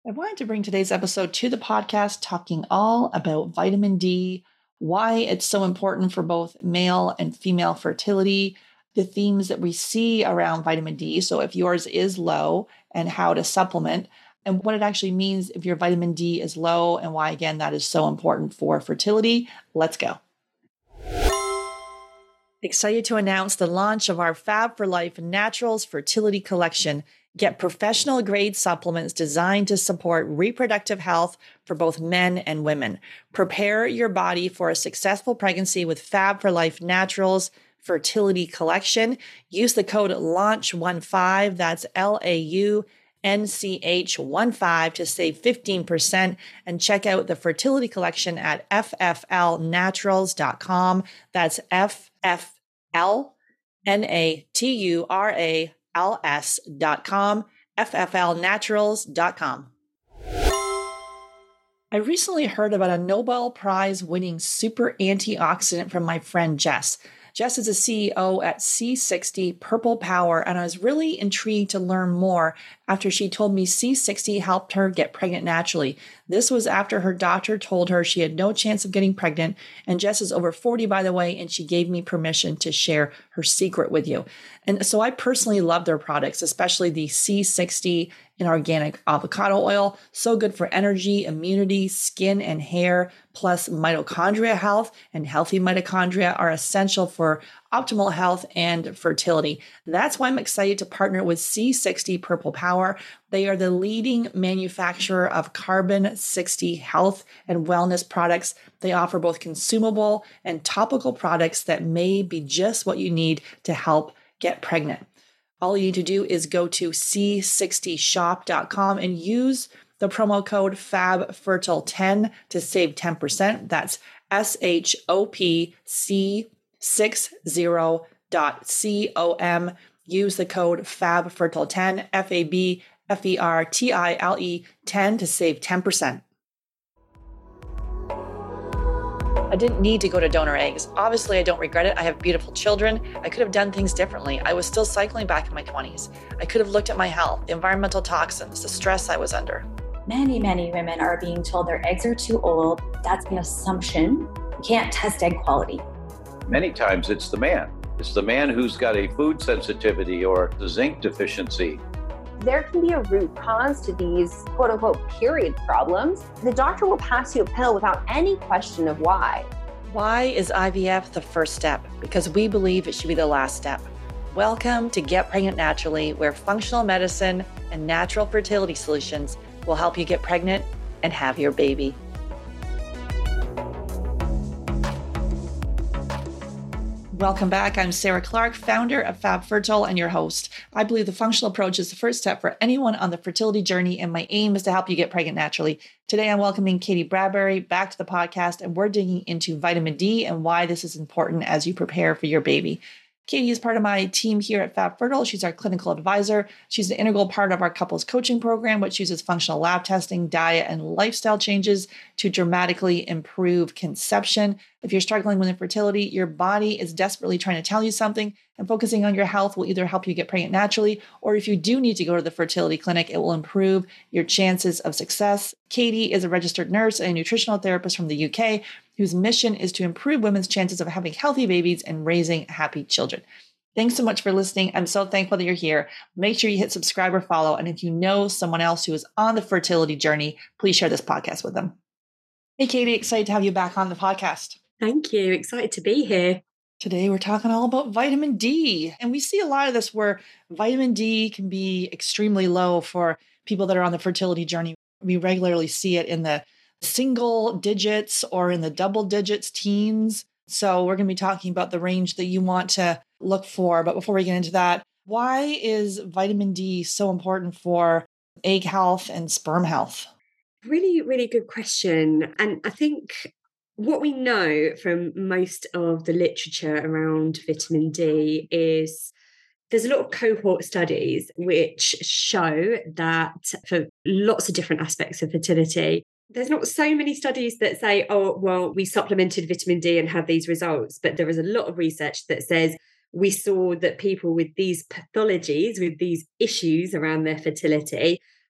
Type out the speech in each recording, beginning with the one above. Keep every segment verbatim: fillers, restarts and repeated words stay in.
I wanted to bring today's episode to the podcast talking all about vitamin D, why it's so important for both male and female fertility, the themes that we see around vitamin D. So if yours is low and how to supplement, and what it actually means if your vitamin D is low and why, again, that is so important for fertility. Let's go. Excited to announce the launch of our Fab for Life Naturals Fertility Collection. Get professional grade supplements designed to support reproductive health for both men and women. Prepare your body for a successful pregnancy with Fab for Life Naturals Fertility Collection. Use the code launch fifteen, that's L A U N C H fifteen to save fifteen percent, and check out the fertility collection at F F L naturals dot com. That's F F L N A T U R A L S dot com, F F L naturals dot com. I recently heard about a Nobel Prize winning super antioxidant from my friend Jess. Jess is a C E O at C sixty Purple Power, and I was really intrigued to learn more after she told me C sixty helped her get pregnant naturally. This was after her doctor told her she had no chance of getting pregnant, and Jess is over forty, by the way, and she gave me permission to share her secret with you. And so I personally love their products, especially the C sixty in organic avocado oil. So good for energy, immunity, skin, and hair, plus mitochondria health, and healthy mitochondria are essential for optimal health and fertility. That's why I'm excited to partner with C sixty Purple Power. They are the leading manufacturer of Carbon sixty health and wellness products. They offer both consumable and topical products that may be just what you need to help get pregnant. All you need to do is go to C sixty shop dot com and use the promo code Fab Fertile ten to save ten percent. That's S H O P C sixty dot com. Use the code Fab Fertile ten, F A B F E R T I L E ten to save ten percent. I didn't need to go to donor eggs. Obviously, I don't regret it. I have beautiful children. I could have done things differently. I was still cycling back in my twenties. I could have looked at my health, the environmental toxins, the stress I was under. Many, many women are being told their eggs are too old. That's an assumption. You can't test egg quality. Many times it's the man. It's the man who's got a food sensitivity or the zinc deficiency. There can be a root cause to these quote unquote period problems. The doctor will pass you a pill without any question of why. Why is I V F the first step? Because we believe it should be the last step. Welcome to Get Pregnant Naturally, where functional medicine and natural fertility solutions will help you get pregnant and have your baby. Welcome back. I'm Sarah Clark, founder of Fab Fertile and your host. I believe the functional approach is the first step for anyone on the fertility journey, and my aim is to help you get pregnant naturally. Today, I'm welcoming Katie Bradbury back to the podcast, and we're digging into vitamin D and why this is important as you prepare for your baby. Katie is part of my team here at Fab Fertile. She's our clinical advisor. She's an integral part of our couples coaching program, which uses functional lab testing, diet, and lifestyle changes to dramatically improve conception. If you're struggling with infertility, your body is desperately trying to tell you something, and focusing on your health will either help you get pregnant naturally, or if you do need to go to the fertility clinic, it will improve your chances of success. Katie is a registered nurse and a nutritional therapist from the U K, whose mission is to improve women's chances of having healthy babies and raising happy children. Thanks so much for listening. I'm so thankful that you're here. Make sure you hit subscribe or follow. And if you know someone else who is on the fertility journey, please share this podcast with them. Hey, Katie, excited to have you back on the podcast. Thank you. Excited to be here. Today, we're talking all about vitamin D. And we see a lot of this where vitamin D can be extremely low for people that are on the fertility journey. We regularly see it in the single digits or in the double digits, teens. So we're going to be talking about the range that you want to look for. But before we get into that, why is vitamin D so important for egg health and sperm health? Really, really good question. And I think what we know from most of the literature around vitamin D is there's a lot of cohort studies which show that for lots of different aspects of fertility, there's not so many studies that say, oh, well, we supplemented vitamin D and had these results. But there is a lot of research that says we saw that people with these pathologies, with these issues around their fertility,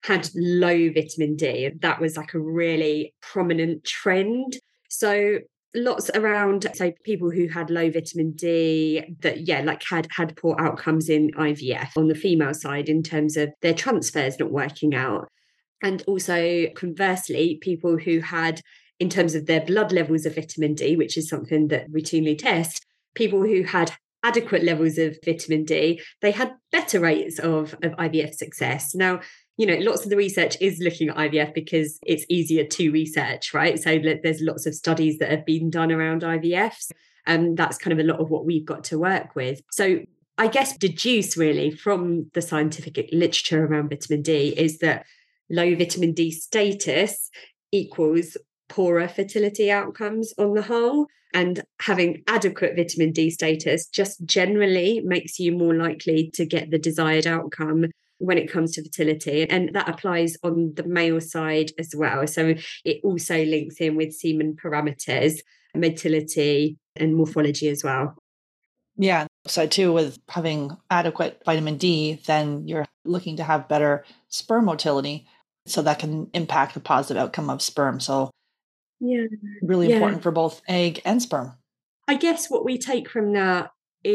had low vitamin D. That was like a really prominent trend. So lots around, so people who had low vitamin D that, yeah, like had had poor outcomes in I V F on the female side in terms of their transfers not working out. And also conversely, people who had, in terms of their blood levels of vitamin D, which is something that routinely test, people who had adequate levels of vitamin D, they had better rates of, of I V F success. Now, you know, lots of the research is looking at I V F because it's easier to research, right? So there's lots of studies that have been done around I V Fs, and that's kind of a lot of what we've got to work with. So I guess deduce really from the scientific literature around vitamin D is that low vitamin D status equals poorer fertility outcomes on the whole. And having adequate vitamin D status just generally makes you more likely to get the desired outcome when it comes to fertility. And that applies on the male side as well. So it also links in with semen parameters, motility, and morphology as well. Yeah. So too, with having adequate vitamin D, then you're looking to have better sperm motility. So that can impact the positive outcome of sperm. So yeah, really yeah. important for both egg and sperm. I guess what we take from that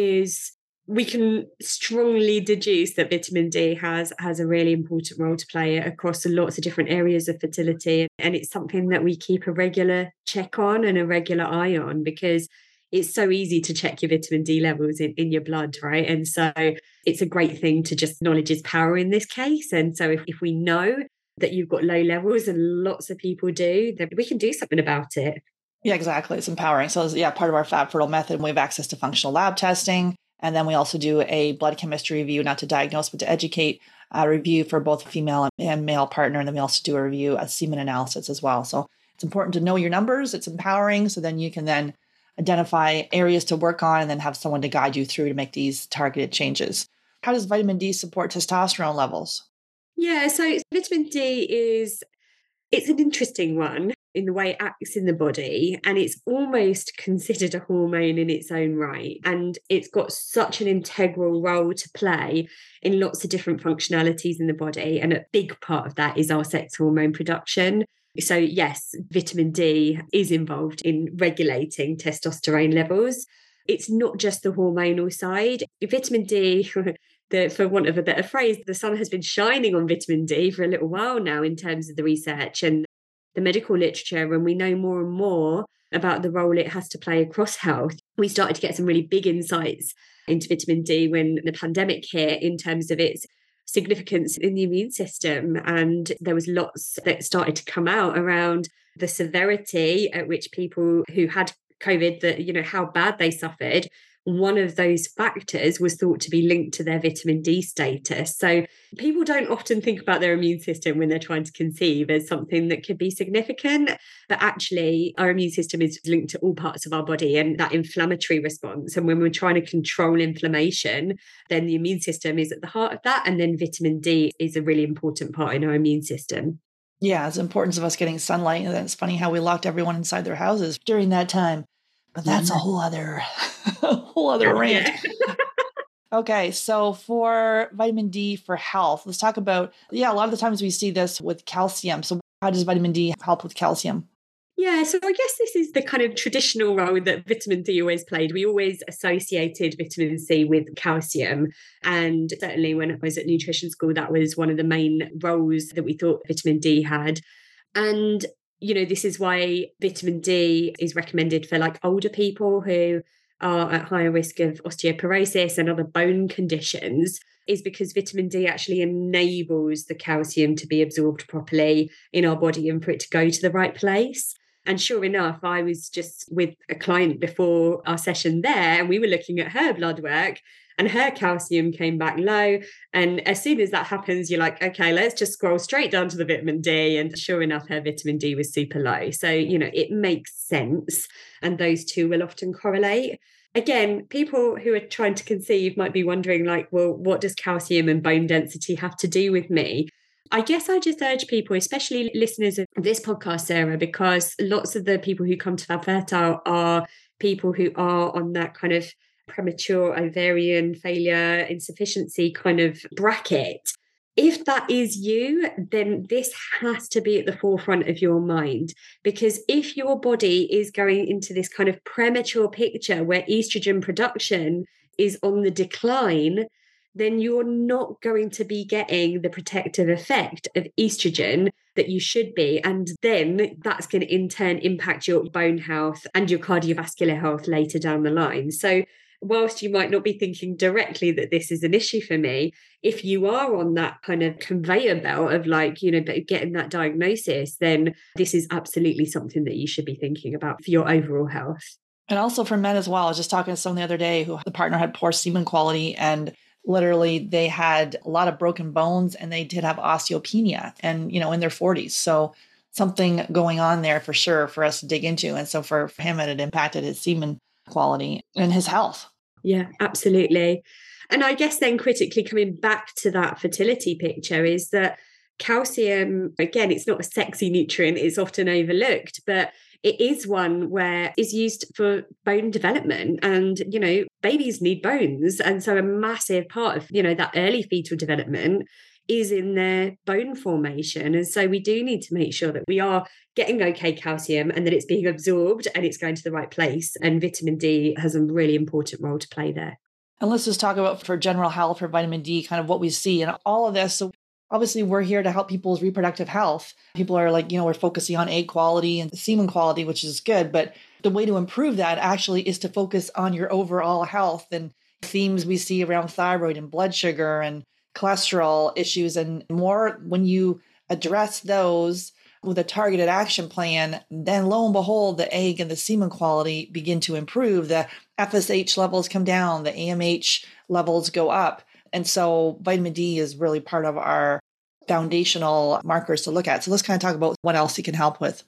is we can strongly deduce that vitamin D has, has a really important role to play across lots of different areas of fertility. And it's something that we keep a regular check on and a regular eye on, because it's so easy to check your vitamin D levels in, in your blood, right? And so it's a great thing to just, knowledge is power in this case. And so if, if we know that you've got low levels, and lots of people do, then we can do something about it. Yeah, exactly. It's empowering. So yeah, part of our Fab Fertile method, we have access to functional lab testing. And then we also do a blood chemistry review, not to diagnose, but to educate, a review for both female and male partner. And then we also do a review, a semen analysis as well. So it's important to know your numbers. It's empowering. So then you can then identify areas to work on and then have someone to guide you through to make these targeted changes. How does vitamin D support testosterone levels? Yeah, so vitamin D is, it's an interesting one in the way it acts in the body, and it's almost considered a hormone in its own right. And it's got such an integral role to play in lots of different functionalities in the body. And a big part of that is our sex hormone production. So yes, vitamin D is involved in regulating testosterone levels. It's not just the hormonal side. Vitamin D, the, for want of a better phrase, the sun has been shining on vitamin D for a little while now in terms of the research and the medical literature, and we know more and more about the role it has to play across health. We started to get some really big insights into vitamin D when the pandemic hit in terms of its significance in the immune system. And there was lots that started to come out around the severity at which people who had COVID, that, you know, how bad they suffered. One of those factors was thought to be linked to their vitamin D status. So people don't often think about their immune system when they're trying to conceive as something that could be significant. But actually, our immune system is linked to all parts of our body and that inflammatory response. And when we're trying to control inflammation, then the immune system is at the heart of that. And then vitamin D is a really important part in our immune system. Yeah, it's the importance of us getting sunlight. And it's funny how we locked everyone inside their houses during that time. But that's a whole other, a whole other rant. Okay, so for vitamin D for health, let's talk about, yeah, a lot of the times we see this with calcium. So how does vitamin D help with calcium? Yeah, so I guess this is the kind of traditional role that vitamin D always played. We always associated vitamin C with calcium. And certainly when I was at nutrition school, that was one of the main roles that we thought vitamin D had. And you know, this is why vitamin D is recommended for like older people who are at higher risk of osteoporosis and other bone conditions, is because vitamin D actually enables the calcium to be absorbed properly in our body and for it to go to the right place. And sure enough, I was just with a client before our session there, and we were looking at her blood work, and her calcium came back low. And as soon as that happens, you're like, okay, let's just scroll straight down to the vitamin D. And sure enough, her vitamin D was super low. So, you know, it makes sense. And those two will often correlate. Again, people who are trying to conceive might be wondering, like, well, what does calcium and bone density have to do with me? I guess I just urge people, especially listeners of this podcast, Sarah, because lots of the people who come to Fab Fertile are people who are on that kind of premature ovarian failure insufficiency kind of bracket. If that is you, then this has to be at the forefront of your mind, because if your body is going into this kind of premature picture where estrogen production is on the decline, then you're not going to be getting the protective effect of estrogen that you should be. And then that's going to in turn impact your bone health and your cardiovascular health later down the line. So whilst you might not be thinking directly that this is an issue for me, if you are on that kind of conveyor belt of like, you know, getting that diagnosis, then this is absolutely something that you should be thinking about for your overall health. And also for men as well. I was just talking to someone the other day who the partner had poor semen quality, and literally they had a lot of broken bones and they did have osteopenia and, you know, in their forties. So something going on there for sure for us to dig into. And so for him, it had impacted his semen quality and his health. Yeah, absolutely. And I guess then critically coming back to that fertility picture is that calcium, again, it's not a sexy nutrient, it's often overlooked, but it is one where it's used for bone development, and, you know, babies need bones. And so a massive part of, you know, that early fetal development is in their bone formation. And so we do need to make sure that we are getting okay calcium and that it's being absorbed and it's going to the right place. And vitamin D has a really important role to play there. And let's just talk about for general health, for vitamin D, kind of what we see and all of this. So obviously we're here to help people's reproductive health. People are like, you know, we're focusing on egg quality and semen quality, which is good. But the way to improve that actually is to focus on your overall health, and themes we see around thyroid and blood sugar and cholesterol issues and more. When you address those with a targeted action plan, then lo and behold, the egg and the semen quality begin to improve. The F S H levels come down, the A M H levels go up. And so vitamin D is really part of our foundational markers to look at. So let's kind of talk about what else it can help with.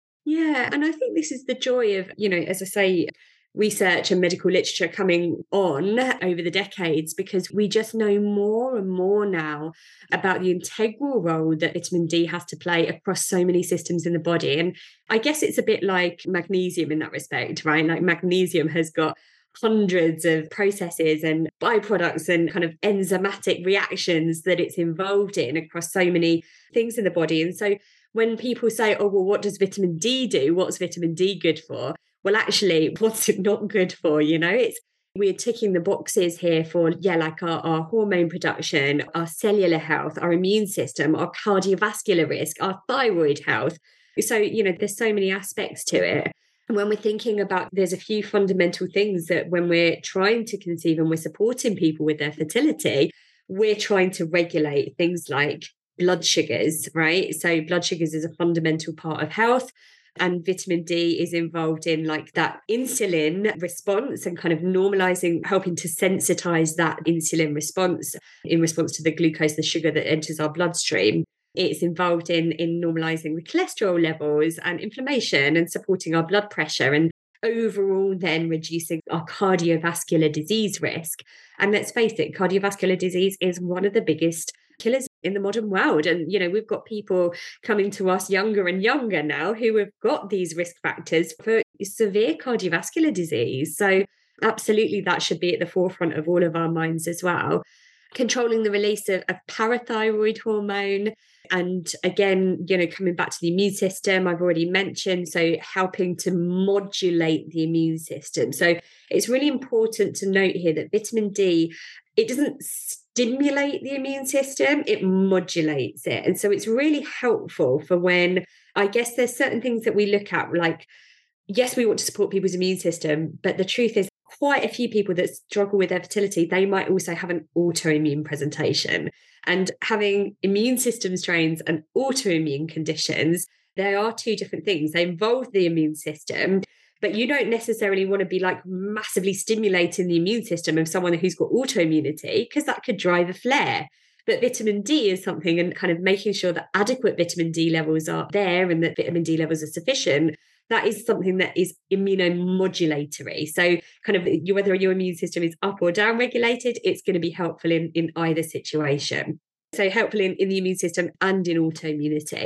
Yeah. And I think this is the joy of, you know, as I say, research and medical literature coming on over the decades, because we just know more and more now about the integral role that vitamin D has to play across so many systems in the body. And I guess it's a bit like magnesium in that respect, right? Like magnesium has got hundreds of processes and byproducts and kind of enzymatic reactions that it's involved in across so many things in the body. And so when people say, oh, well, what does vitamin D do? What's vitamin D good for? Well, actually, what's it not good for? You know, it's we're ticking the boxes here for, yeah, like our, our hormone production, our cellular health, our immune system, our cardiovascular risk, our thyroid health. So, you know, there's so many aspects to it. And when we're thinking about, there's a few fundamental things that when we're trying to conceive and we're supporting people with their fertility, we're trying to regulate things like blood sugars, right? So blood sugars is a fundamental part of health. And vitamin D is involved in like that insulin response and kind of normalizing, helping to sensitize that insulin response in response to the glucose, the sugar that enters our bloodstream. It's involved in, in normalizing the cholesterol levels and inflammation and supporting our blood pressure and overall then reducing our cardiovascular disease risk. And let's face it, cardiovascular disease is one of the biggest killers in the modern world. And, you know, we've got people coming to us younger and younger now who have got these risk factors for severe cardiovascular disease. So absolutely, that should be at the forefront of all of our minds as well. Controlling the release of, of parathyroid hormone. And again, you know, coming back to the immune system, I've already mentioned, so helping to modulate the immune system. So it's really important to note here that vitamin D, it doesn't stimulate the immune system, it modulates it. And so it's really helpful for when, I guess there's certain things that we look at, like, yes, we want to support people's immune system, but the truth is quite a few people that struggle with their fertility, they might also have an autoimmune presentation. And having immune system strains and autoimmune conditions, there are two different things. They involve the immune system, but you don't necessarily want to be like massively stimulating the immune system of someone who's got autoimmunity, because that could drive a flare. But vitamin D is something, and kind of making sure that adequate vitamin D levels are there and that vitamin D levels are sufficient, that is something that is immunomodulatory. So kind of you, whether your immune system is up or down regulated, it's going to be helpful in, in either situation. So helpful in, in the immune system and in autoimmunity.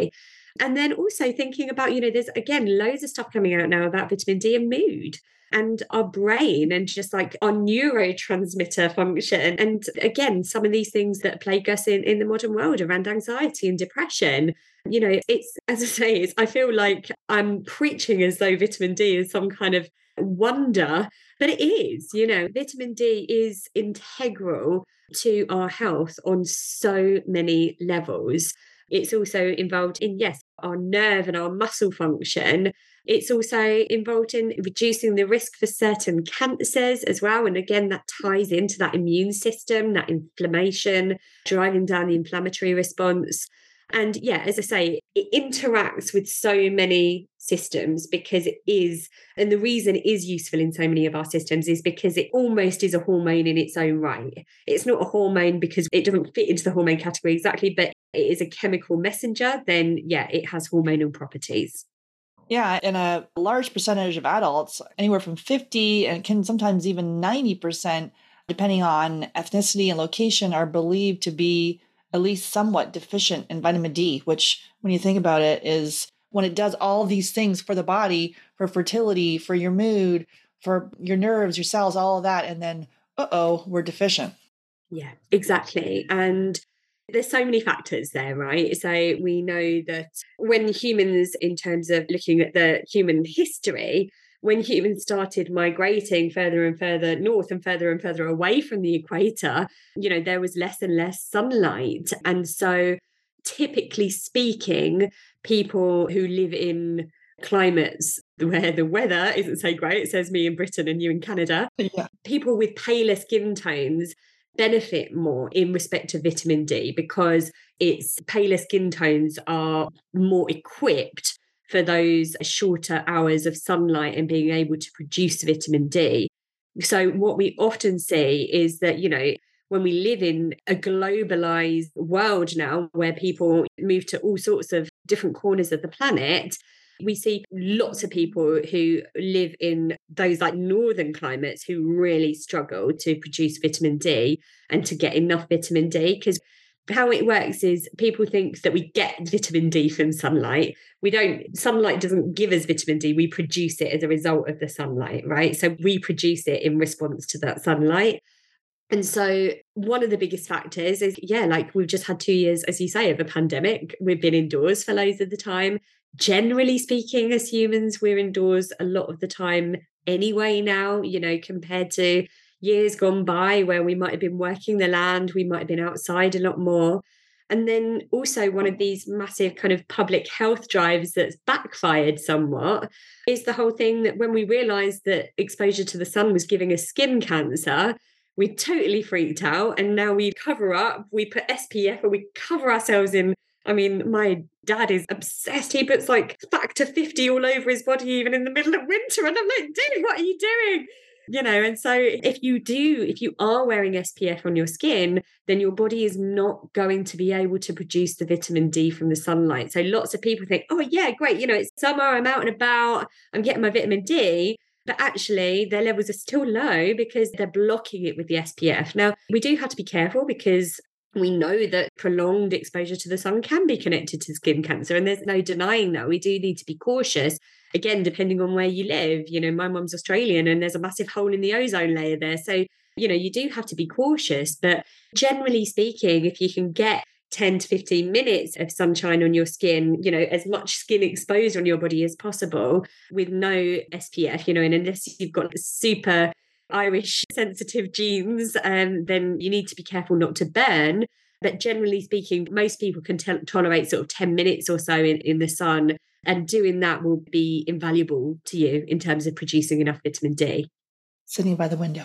And then also thinking about, you know, there's again loads of stuff coming out now about vitamin D and mood and our brain and just like our neurotransmitter function. And again, some of these things that plague us in, in the modern world around anxiety and depression. You know, it's, as I say, it's, I feel like I'm preaching as though vitamin D is some kind of wonder, but it is. You know, vitamin D is integral to our health on so many levels. It's also involved in, yes, our nerve and our muscle function. It's also involved in reducing the risk for certain cancers as well. And again, that ties into that immune system, that inflammation, driving down the inflammatory response. And yeah, as I say, it interacts with so many systems because it is, and the reason it is useful in so many of our systems is because it almost is a hormone in its own right. It's not a hormone because it doesn't fit into the hormone category exactly, but it is a chemical messenger. Then yeah, it has hormonal properties. Yeah, and a large percentage of adults, anywhere from fifty and can sometimes even ninety percent, depending on ethnicity and location, are believed to be at least somewhat deficient in vitamin D, which when you think about it is when it does all these things for the body, for fertility, for your mood, for your nerves, your cells, all of that. And then, uh-oh, we're deficient. Yeah, exactly. And there's so many factors there, right? So we know that when humans, in terms of looking at the human history, when humans started migrating further and further north and further and further away from the equator, you know, there was less and less sunlight. And so typically speaking, people who live in climates where the weather isn't so great, it says me in Britain and you in Canada, Yeah. People with paler skin tones benefit more in respect to vitamin D because its paler skin tones are more equipped for those shorter hours of sunlight and being able to produce vitamin D. So what we often see is that, you know, when we live in a globalized world now where people move to all sorts of different corners of the planet, we see lots of people who live in those like northern climates who really struggle to produce vitamin D and to get enough vitamin D. Because how it works is people think that we get vitamin D from sunlight. We don't, sunlight doesn't give us vitamin D. We produce it as a result of the sunlight, right? So we produce it in response to that sunlight. And so one of the biggest factors is, yeah, like we've just had two years, as you say, of a pandemic. We've been indoors for loads of the time. Generally speaking, as humans, we're indoors a lot of the time anyway now, you know, compared to years gone by where we might have been working the land, we might have been outside a lot more. And then also one of these massive kind of public health drives that's backfired somewhat is the whole thing that when we realised that exposure to the sun was giving us skin cancer, we totally freaked out. And now we cover up, we put S P F, or we cover ourselves in. I mean, my dad is obsessed. He puts like factor fifty all over his body, even in the middle of winter. And I'm like, dude, what are you doing? You know, and so if you do, if you are wearing S P F on your skin, then your body is not going to be able to produce the vitamin D from the sunlight. So lots of people think, oh, yeah, great. You know, it's summer, I'm out and about, I'm getting my vitamin D. But actually, their levels are still low because they're blocking it with the S P F. Now, we do have to be careful because we know that prolonged exposure to the sun can be connected to skin cancer, and there's no denying that. We do need to be cautious. Again, depending on where you live, you know, my mum's Australian and there's a massive hole in the ozone layer there. So, you know, you do have to be cautious. But generally speaking, if you can get ten to fifteen minutes of sunshine on your skin, you know, as much skin exposed on your body as possible with no S P F, you know, and unless you've got super Irish sensitive genes, um, then you need to be careful not to burn. But generally speaking, most people can t- tolerate sort of ten minutes or so in, in the sun. And doing that will be invaluable to you in terms of producing enough vitamin D. Sitting by the window.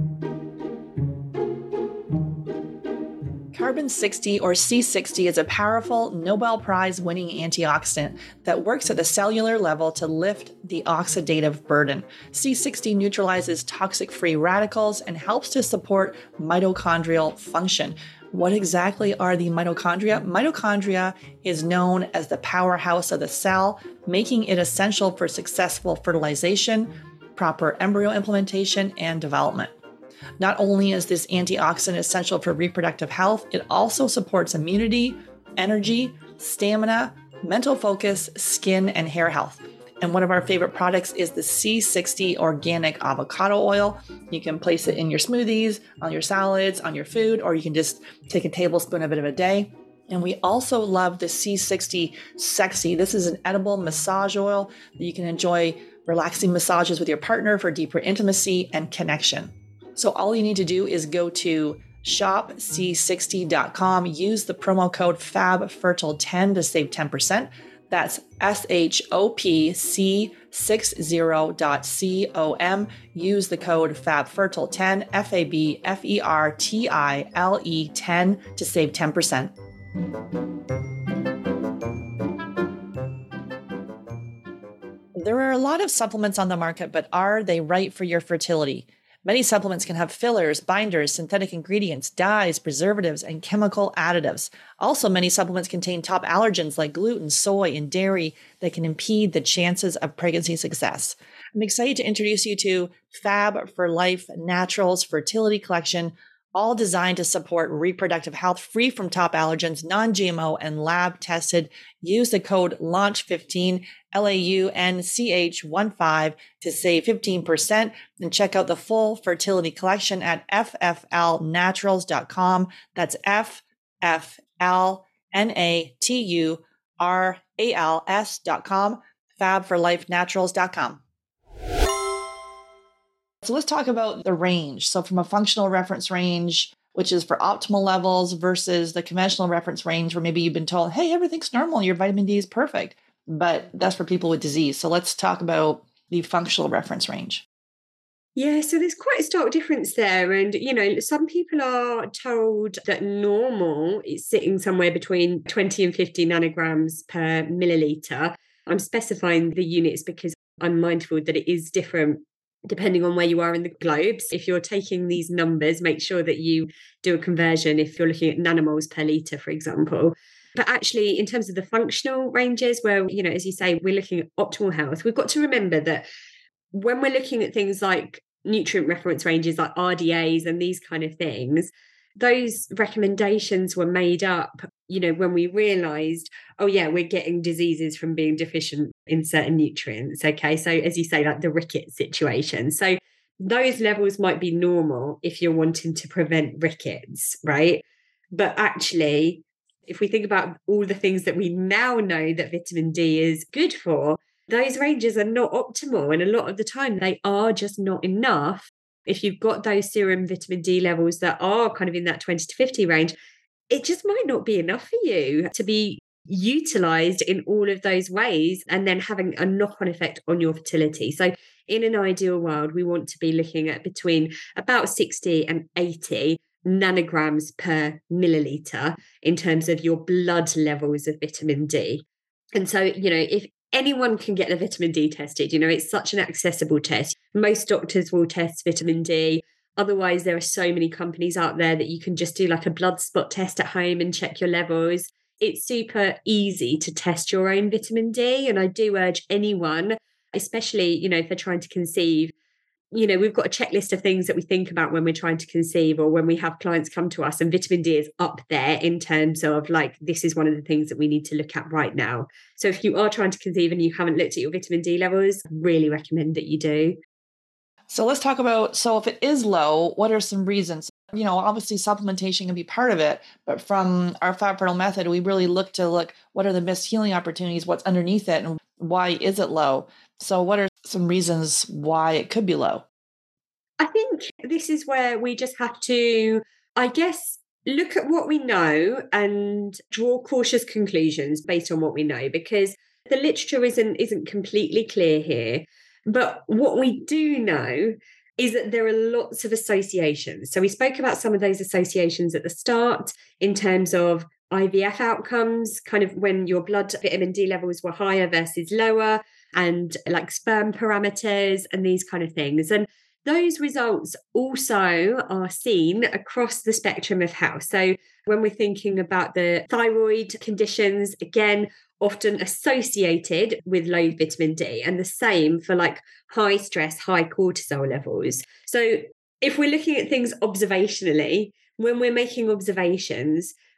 Carbon sixty or C sixty is a powerful Nobel Prize winning antioxidant that works at the cellular level to lift the oxidative burden. C sixty neutralizes toxic free radicals and helps to support mitochondrial function. What exactly are the mitochondria? Mitochondria is known as the powerhouse of the cell, making it essential for successful fertilization, proper embryo implantation, and development. Not only is this antioxidant essential for reproductive health, it also supports immunity, energy, stamina, mental focus, skin, and hair health. And one of our favorite products is the C sixty organic avocado oil. You can place it in your smoothies, on your salads, on your food, or you can just take a tablespoon of it a day. And we also love the C sixty Sexy. This is an edible massage oil that you can enjoy relaxing massages with your partner for deeper intimacy and connection. So all you need to do is go to shop c sixty dot com, use the promo code Fab Fertile ten to save ten percent. That's S H O P C sixty dot com. Use the code Fab Fertile ten, F A B F E R T I L E ten to save ten percent. There are a lot of supplements on the market, but are they right for your fertility? Many supplements can have fillers, binders, synthetic ingredients, dyes, preservatives, and chemical additives. Also, many supplements contain top allergens like gluten, soy, and dairy that can impede the chances of pregnancy success. I'm excited to introduce you to Fab for Life Naturals Fertility Collection, all designed to support reproductive health, free from top allergens, non-G M O, and lab-tested. Use the code launch fifteen, L A U N C H fifteen, to save fifteen percent, and check out the full fertility collection at F F L naturals dot com. That's F F L N A T U R A L S dot com, fab for life naturals dot com. So let's talk about the range. So from a functional reference range, which is for optimal levels, versus the conventional reference range where maybe you've been told, hey, everything's normal, your vitamin D is perfect, but that's for people with disease. So let's talk about the functional reference range. Yeah, so there's quite a stark difference there. And, you know, some people are told that normal is sitting somewhere between twenty and fifty nanograms per milliliter. I'm specifying the units because I'm mindful that it is different depending on where you are in the globe. So if you're taking these numbers, make sure that you do a conversion if you're looking at nanomoles per litre, for example. But actually, in terms of the functional ranges, where, you know, as you say, we're looking at optimal health, we've got to remember that when we're looking at things like nutrient reference ranges, like R D As and these kind of things, those recommendations were made up, you know, when we realized, oh yeah, we're getting diseases from being deficient in certain nutrients. Okay. So as you say, like the rickets situation. So those levels might be normal if you're wanting to prevent rickets, right? But actually, if we think about all the things that we now know that vitamin D is good for, those ranges are not optimal. And a lot of the time they are just not enough. If you've got those serum vitamin D levels that are kind of in that twenty to fifty range, it just might not be enough for you to be utilized in all of those ways and then having a knock-on effect on your fertility. So in an ideal world, we want to be looking at between about sixty and eighty nanograms per milliliter in terms of your blood levels of vitamin D. And so, you know, if anyone can get the vitamin D tested, you know, it's such an accessible test. Most doctors will test vitamin D. Otherwise, there are so many companies out there that you can just do like a blood spot test at home and check your levels. It's super easy to test your own vitamin D. And I do urge anyone, especially, you know, if they're trying to conceive, you know, we've got a checklist of things that we think about when we're trying to conceive or when we have clients come to us, and vitamin D is up there in terms of like, this is one of the things that we need to look at right now. So if you are trying to conceive and you haven't looked at your vitamin D levels, I really recommend that you do. So let's talk about, so if it is low, what are some reasons? You know, obviously supplementation can be part of it, but from our Fab Fertile method, we really look to look, what are the missed healing opportunities? What's underneath it? And why is it low? So what are some reasons why it could be low? I think this is where we just have to, I guess, look at what we know and draw cautious conclusions based on what we know, because the literature isn't isn't completely clear here. But what we do know is that there are lots of associations. So we spoke about some of those associations at the start in terms of I V F outcomes, kind of when your blood vitamin D levels were higher versus lower, and like sperm parameters and these kind of things. And those results also are seen across the spectrum of health. So when we're thinking about the thyroid conditions, again, often associated with low vitamin D, and the same for like high stress, high cortisol levels. So if we're looking at things observationally, when we're making observations,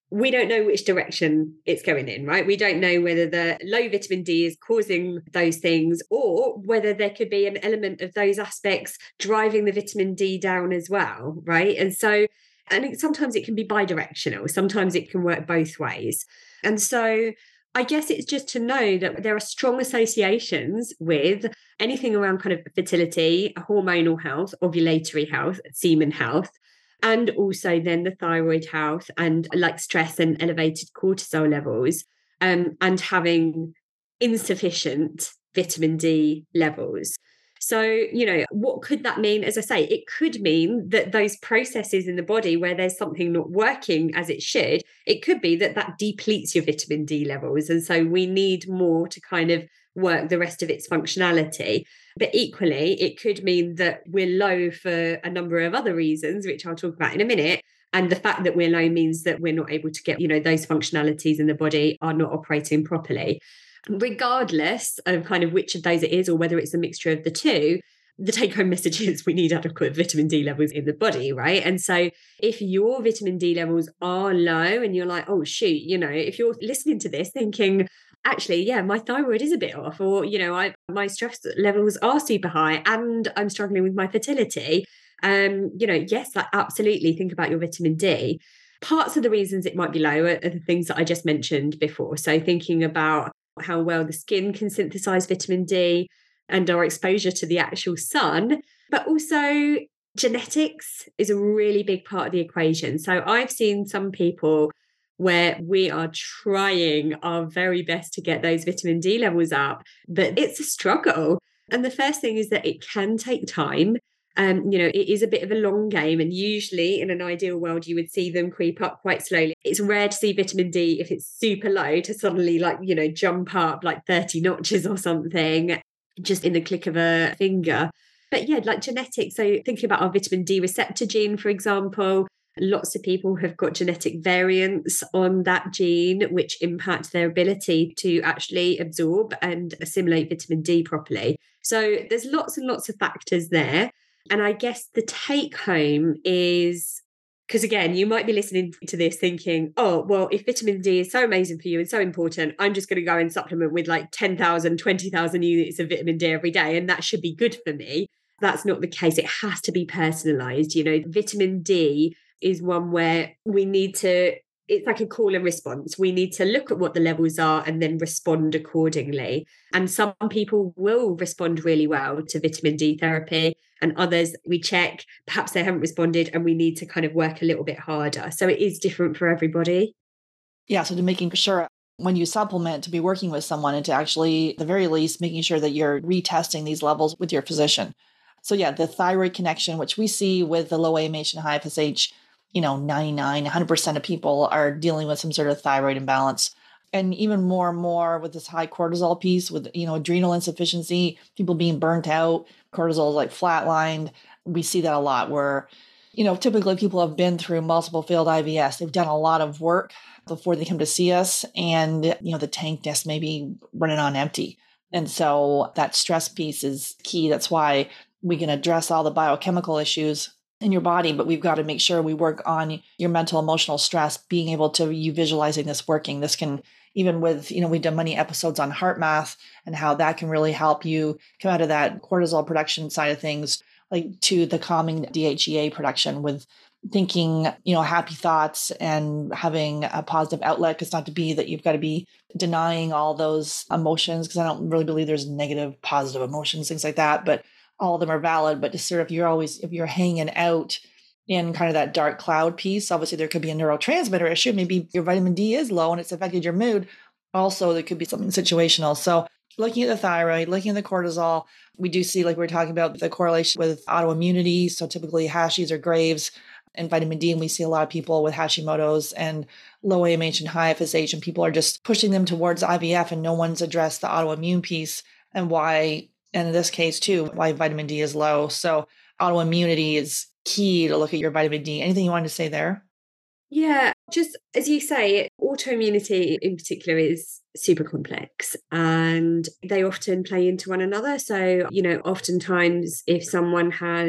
we don't know which direction it's going in, right? We don't know whether the low vitamin D is causing those things or whether there could be an element of those aspects driving the vitamin D down as well, right? And so, and it, sometimes it can be bidirectional, sometimes it can work both ways. And so I guess it's just to know that there are strong associations with anything around kind of fertility, hormonal health, ovulatory health, semen health, and also then the thyroid health and like stress and elevated cortisol levels, um, and having insufficient vitamin D levels. So, you know, what could that mean? As I say, it could mean that those processes in the body where there's something not working as it should, it could be that that depletes your vitamin D levels. And so we need more to kind of work the rest of its functionality. But equally, it could mean that we're low for a number of other reasons, which I'll talk about in a minute. And the fact that we're low means that we're not able to get, you know, those functionalities in the body are not operating properly. Regardless of kind of which of those it is or whether it's a mixture of the two, the take-home message is we need adequate vitamin D levels in the body, right? And so if your vitamin D levels are low and you're like, oh, shoot, you know, if you're listening to this thinking, actually, yeah, my thyroid is a bit off, or, you know, I my stress levels are super high and I'm struggling with my fertility, um, you know, yes, like, absolutely think about your vitamin D. Parts of the reasons it might be low are, are the things that I just mentioned before. So thinking about how well the skin can synthesize vitamin D and our exposure to the actual sun, but also genetics is a really big part of the equation. So I've seen some people where we are trying our very best to get those vitamin D levels up, but it's a struggle. And the first thing is that it can take time. Um, you know, it is a bit of a long game, and usually in an ideal world, you would see them creep up quite slowly. It's rare to see vitamin D, if it's super low, to suddenly like, you know, jump up like thirty notches or something just in the click of a finger. But yeah, like genetics. So thinking about our vitamin D receptor gene, for example, lots of people have got genetic variants on that gene, which impact their ability to actually absorb and assimilate vitamin D properly. So there's lots and lots of factors there. And I guess the take home is, because again, you might be listening to this thinking, oh, well, if vitamin D is so amazing for you and so important, I'm just going to go and supplement with like ten thousand, twenty thousand units of vitamin D every day, and that should be good for me. That's not the case. It has to be personalized. You know, vitamin D is one where we need to, it's like a call and response. We need to look at what the levels are and then respond accordingly. And some people will respond really well to vitamin D therapy, and others we check, perhaps they haven't responded and we need to kind of work a little bit harder. So it is different for everybody. Yeah, so to making sure when you supplement to be working with someone and to actually, at the very least, making sure that you're retesting these levels with your physician. So yeah, the thyroid connection, which we see with the low A M H and high F S H, you know, ninety-nine, one hundred percent of people are dealing with some sort of thyroid imbalance. And even more and more with this high cortisol piece, with, you know, adrenal insufficiency, people being burnt out, cortisol is like flatlined. We see that a lot where, you know, typically people have been through multiple failed I V S. They've done a lot of work before they come to see us. And, you know, the tank just may be running on empty. And so that stress piece is key. That's why we can address all the biochemical issues in your body, but we've got to make sure we work on your mental, emotional stress, being able to, you visualizing this working. This can, even with, you know, we've done many episodes on heart math and how that can really help you come out of that cortisol production side of things, like to the calming D H E A production with thinking, you know, happy thoughts and having a positive outlet. It's not to be that you've got to be denying all those emotions, because I don't really believe there's negative, positive emotions, things like that, but all of them are valid. But just sort of, if you're always, if you're hanging out in kind of that dark cloud piece, obviously there could be a neurotransmitter issue. Maybe your vitamin D is low and it's affected your mood. Also, there could be something situational. So looking at the thyroid, looking at the cortisol, we do see, like we were talking about, the correlation with autoimmunity. So typically Hashis or Graves and vitamin D. And we see a lot of people with Hashimoto's and low A M H and high F S H, and people are just pushing them towards I V F, and no one's addressed the autoimmune piece and why, and in this case too, why vitamin D is low. So autoimmunity is key to look at your vitamin D. Anything you wanted to say there? Yeah, just as you say, autoimmunity in particular is super complex and they often play into one another. So, you know, oftentimes if someone has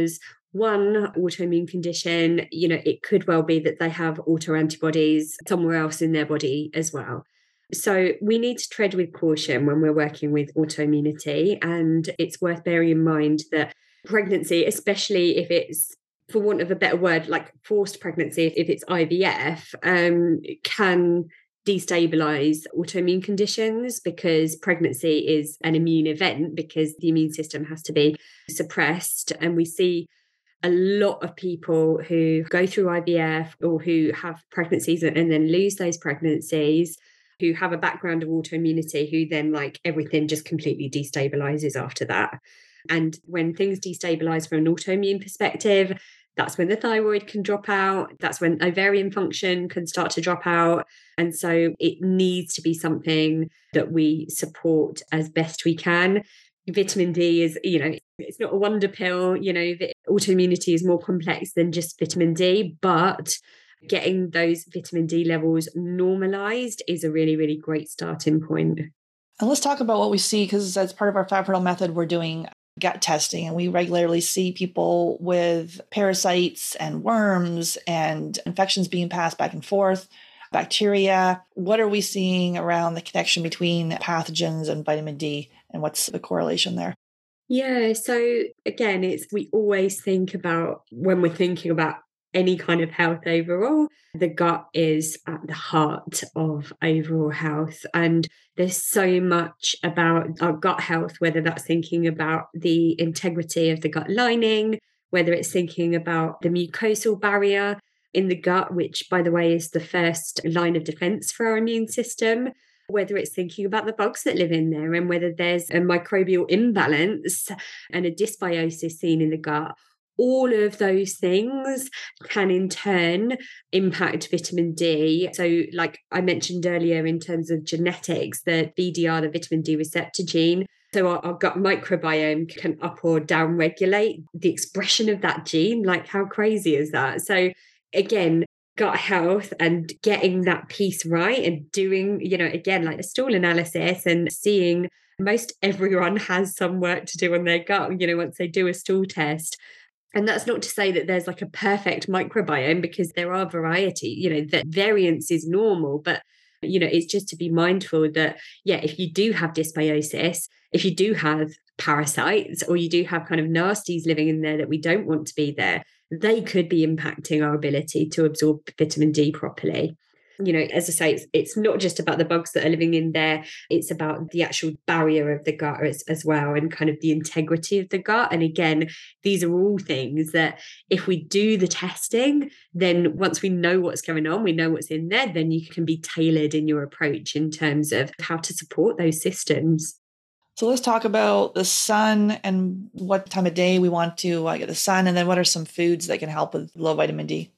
one autoimmune condition, you know, it could well be that they have autoantibodies somewhere else in their body as well. So we need to tread with caution when we're working with autoimmunity. And it's worth bearing in mind that pregnancy, especially if it's, for want of a better word, like forced pregnancy, if it's I V F, um, can destabilize autoimmune conditions, because pregnancy is an immune event, because the immune system has to be suppressed. And we see a lot of people who go through I V F or who have pregnancies and then lose those pregnancies, who have a background of autoimmunity, who then like everything just completely destabilizes after that. And when things destabilize from an autoimmune perspective, that's when the thyroid can drop out. That's when ovarian function can start to drop out. And so it needs to be something that we support as best we can. Vitamin D is, you know, it's not a wonder pill. You know, autoimmunity is more complex than just vitamin D, but getting those vitamin D levels normalized is a really, really great starting point. And let's talk about what we see, because as part of our Fat Fertile method, we're doing gut testing, and we regularly see people with parasites and worms and infections being passed back and forth, bacteria. What are we seeing around the connection between pathogens and vitamin D, and what's the correlation there? Yeah, so again, it's we always think about, when we're thinking about any kind of health overall, the gut is at the heart of overall health. And there's so much about our gut health, whether that's thinking about the integrity of the gut lining, whether it's thinking about the mucosal barrier in the gut, which, by the way, is the first line of defense for our immune system, whether it's thinking about the bugs that live in there, and whether there's a microbial imbalance and a dysbiosis seen in the gut. All of those things can in turn impact vitamin D. So like I mentioned earlier, in terms of genetics, the V D R, the vitamin D receptor gene, so our, our gut microbiome can up or down regulate the expression of that gene. Like, how crazy is that? So again, gut health and getting that piece right, and doing, you know, again, like a stool analysis and seeing most everyone has some work to do on their gut, you know, once they do a stool test. And that's not to say that there's like a perfect microbiome, because there are variety, you know, that variance is normal. But, you know, it's just to be mindful that, yeah, if you do have dysbiosis, if you do have parasites, or you do have kind of nasties living in there that we don't want to be there, they could be impacting our ability to absorb vitamin D properly. You know, as I say, it's, it's not just about the bugs that are living in there. It's about the actual barrier of the gut as, as well, and kind of the integrity of the gut. And again, these are all things that if we do the testing, then once we know what's going on, we know what's in there, then you can be tailored in your approach in terms of how to support those systems. So let's talk about the sun and what time of day we want to uh, get the sun, and then what are some foods that can help with low vitamin D?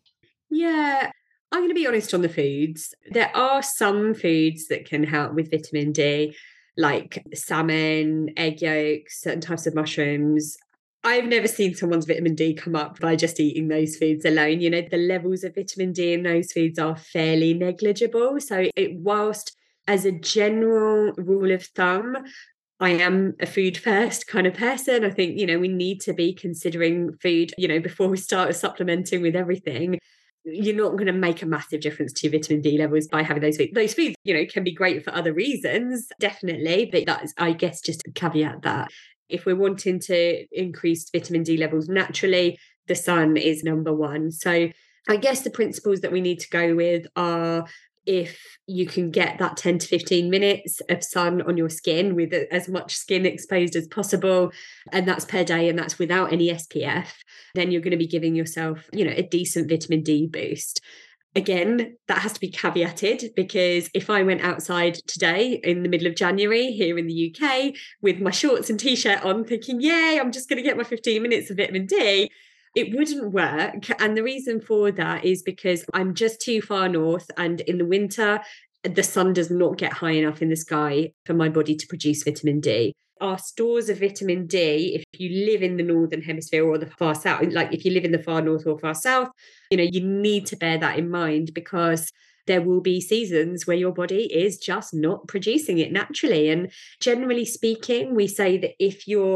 Yeah. I'm going to be honest on the foods. There are some foods that can help with vitamin D, like salmon, egg yolks, certain types of mushrooms. I've never seen someone's vitamin D come up by just eating those foods alone. You know, the levels of vitamin D in those foods are fairly negligible. So it, whilst as a general rule of thumb, I am a food first kind of person. I think, you know, we need to be considering food, you know, before we start supplementing with everything. You're not going to make a massive difference to your vitamin D levels by having those foods. Those foods, you know, can be great for other reasons, definitely. But that's, I guess, just to caveat that. If we're wanting to increase vitamin D levels naturally, the sun is number one. So I guess the principles that we need to go with are, if you can get that ten to fifteen minutes of sun on your skin with as much skin exposed as possible, and that's per day, and that's without any S P F, then you're going to be giving yourself, you know, a decent vitamin D boost. Again, that has to be caveated, because if I went outside today in the middle of January here in the U K with my shorts and t-shirt on thinking, yay, I'm just going to get my fifteen minutes of vitamin D, it wouldn't work. And the reason for that is because I'm just too far north, and in the winter, the sun does not get high enough in the sky for my body to produce vitamin D. Our stores of vitamin D, if you live in the northern hemisphere or the far south, like if you live in the far north or far south, you know, you need to bear that in mind, because there will be seasons where your body is just not producing it naturally. And generally speaking, we say that if you're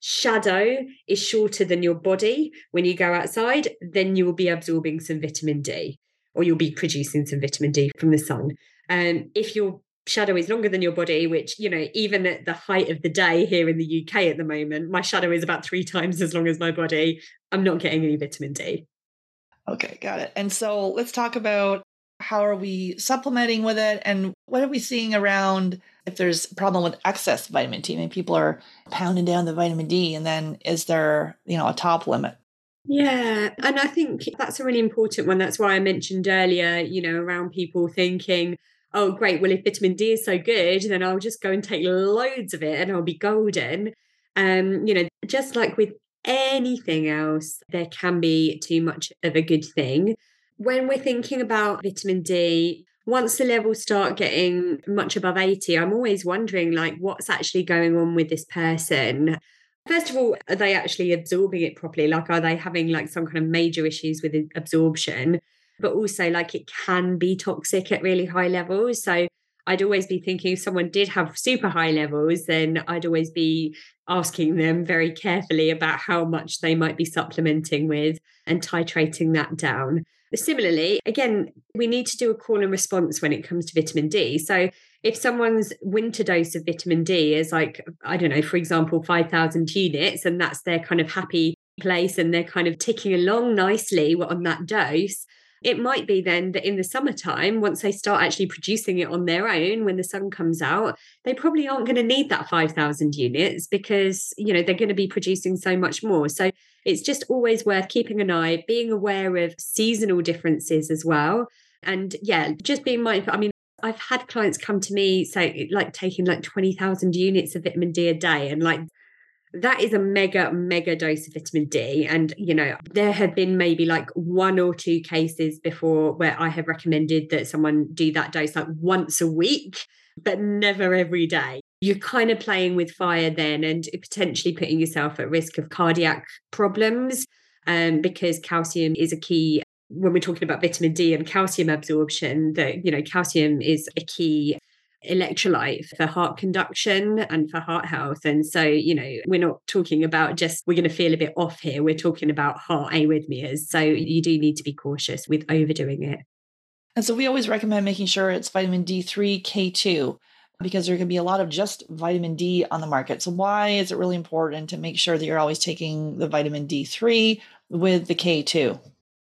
shadow is shorter than your body when you go outside, then you will be absorbing some vitamin D, or you'll be producing some vitamin D from the sun. And um, if your shadow is longer than your body, which, you know, even at the height of the day here in the U K at the moment, my shadow is about three times as long as my body, I'm not getting any vitamin D. Okay, got it. And so let's talk about how are we supplementing with it, and what are we seeing around if there's a problem with excess vitamin D? I mean, people are pounding down the vitamin D, and then is there, you know, a top limit? Yeah, and I think that's a really important one. That's why I mentioned earlier, you know, around people thinking, oh, great, well, if vitamin D is so good, then I'll just go and take loads of it and I'll be golden. Um, you know, just like with anything else, there can be too much of a good thing. When we're thinking about vitamin D, once the levels start getting much above eighty, I'm always wondering, like, what's actually going on with this person? First of all, are they actually absorbing it properly? Like, are they having like some kind of major issues with absorption? But also, like, it can be toxic at really high levels. So I'd always be thinking if someone did have super high levels, then I'd always be asking them very carefully about how much they might be supplementing with and titrating that down. Similarly, again, we need to do a call and response when it comes to vitamin D. So if someone's winter dose of vitamin D is like, I don't know, for example, five thousand units, and that's their kind of happy place and they're kind of ticking along nicely on that dose, it might be then that in the summertime, once they start actually producing it on their own, when the sun comes out, they probably aren't going to need that five thousand units because, you know, they're going to be producing so much more. So it's just always worth keeping an eye, being aware of seasonal differences as well. And yeah, just being mindful. I mean, I've had clients come to me say like taking like twenty thousand units of vitamin D a day, and like that is a mega, mega dose of vitamin D. And, you know, there have been maybe like one or two cases before where I have recommended that someone do that dose like once a week, but never every day. You're kind of playing with fire then and potentially putting yourself at risk of cardiac problems, um, because calcium is a key when we're talking about vitamin D and calcium absorption. That, you know, calcium is a key electrolyte for heart conduction and for heart health. And so, you know, we're not talking about just we're going to feel a bit off here. We're talking about heart arrhythmias. So you do need to be cautious with overdoing it. And so we always recommend making sure it's vitamin D three, K two, because there can be a lot of just vitamin D on the market. So why is it really important to make sure that you're always taking the vitamin D three with the K two?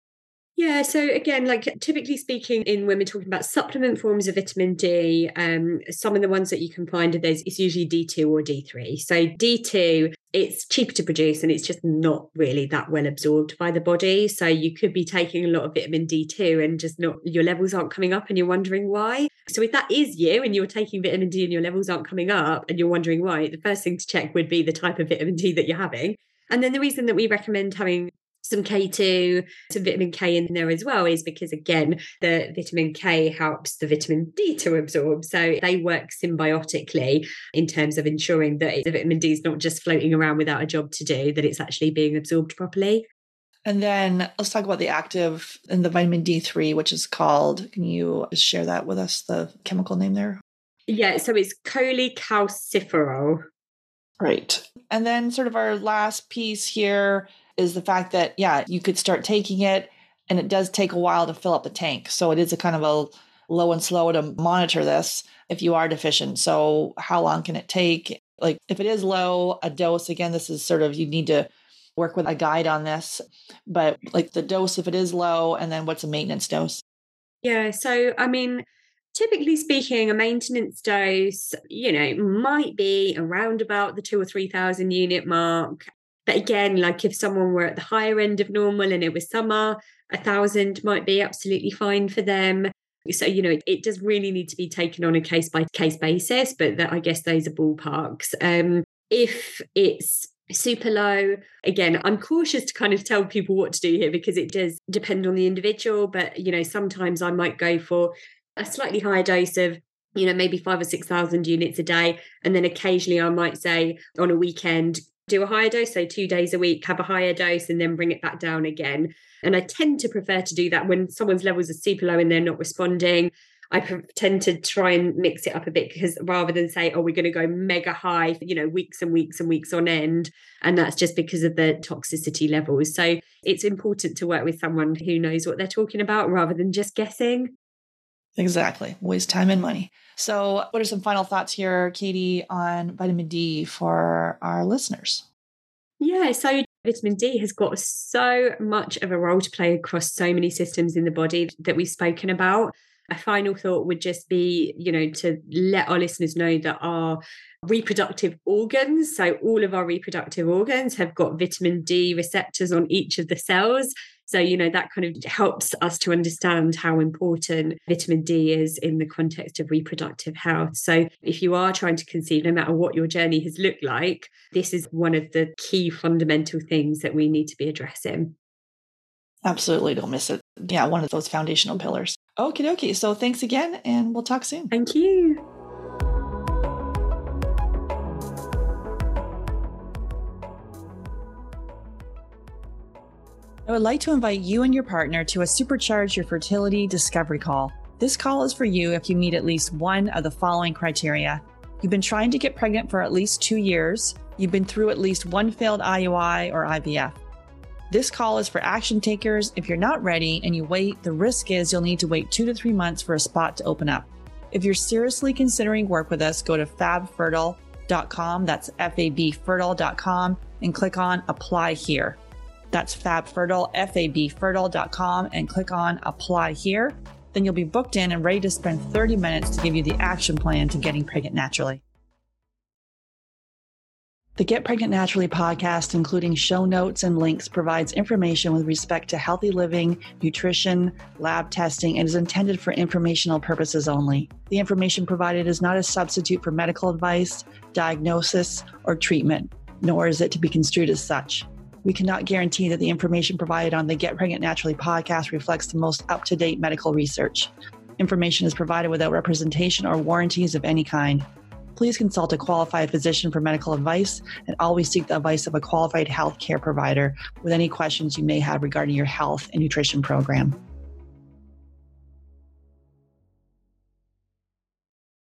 Yeah, so again, like typically speaking, in when we're talking about supplement forms of vitamin D, um, some of the ones that you can find are those, it's usually D two or D three. So D two, it's cheaper to produce and it's just not really that well absorbed by the body. So you could be taking a lot of vitamin D two and just not, your levels aren't coming up and you're wondering why. So if that is you and you're taking vitamin D and your levels aren't coming up and you're wondering why, the first thing to check would be the type of vitamin D that you're having. And then the reason that we recommend having some K two, some vitamin K in there as well is because, again, the vitamin K helps the vitamin D to absorb. So they work symbiotically in terms of ensuring that the vitamin D is not just floating around without a job to do, that it's actually being absorbed properly. And then let's talk about the active in the vitamin D three, which is called, can you share that with us, the chemical name there? Yeah, so it's cholecalciferol. Right. And then sort of our last piece here is the fact that, yeah, you could start taking it and it does take a while to fill up the tank. So it is a kind of a low and slow to monitor this if you are deficient. So how long can it take? Like if it is low, a dose, again, this is sort of, you need to work with a guide on this, but like the dose, if it is low, and then what's a maintenance dose? Yeah. So, I mean, typically speaking, a maintenance dose, you know, might be around about the two or three thousand unit mark. But again, like if someone were at the higher end of normal and it was summer, a thousand might be absolutely fine for them. So, you know, it, it does really need to be taken on a case by case basis, but that, I guess those are ballparks. Um, if it's super low, again, I'm cautious to kind of tell people what to do here because it does depend on the individual. But, you know, sometimes I might go for a slightly higher dose of, you know, maybe five or six thousand units a day. And then occasionally I might say on a weekend, do a higher dose, so two days a week, have a higher dose and then bring it back down again. And I tend to prefer to do that when someone's levels are super low and they're not responding. I tend to try and mix it up a bit, because rather than say, oh, we're going to go mega high, you know, weeks and weeks and weeks on end, and that's just because of the toxicity levels. So it's important to work with someone who knows what they're talking about rather than just guessing. Exactly. Waste time and money. So what are some final thoughts here, Katie, on vitamin D for our listeners? Yeah, so vitamin D has got so much of a role to play across so many systems in the body that we've spoken about. A final thought would just be, you know, to let our listeners know that our reproductive organs, so all of our reproductive organs have got vitamin D receptors on each of the cells. So, you know, that kind of helps us to understand how important vitamin D is in the context of reproductive health. So if you are trying to conceive, no matter what your journey has looked like, this is one of the key fundamental things that we need to be addressing. Absolutely. Don't miss it. Yeah, one of those foundational pillars. Okie dokie. So thanks again, and we'll talk soon. Thank you. I would like to invite you and your partner to a Supercharge Your Fertility Discovery Call. This call is for you if you meet at least one of the following criteria. You've been trying to get pregnant for at least two years. You've been through at least one failed I U I or I V F. This call is for action takers. If you're not ready and you wait, the risk is you'll need to wait two to three months for a spot to open up. If you're seriously considering work with us, go to fab fertile dot com. That's F A B fertile dot com and click on Apply Here. That's FabFertile, F A B fertile dot com, and click on Apply Here. Then you'll be booked in and ready to spend thirty minutes to give you the action plan to getting pregnant naturally. The Get Pregnant Naturally podcast, including show notes and links, provides information with respect to healthy living, nutrition, lab testing, and is intended for informational purposes only. The information provided is not a substitute for medical advice, diagnosis, or treatment, nor is it to be construed as such. We cannot guarantee that the information provided on the Get Pregnant Naturally podcast reflects the most up-to-date medical research. Information is provided without representation or warranties of any kind. Please consult a qualified physician for medical advice and always seek the advice of a qualified healthcare provider with any questions you may have regarding your health and nutrition program.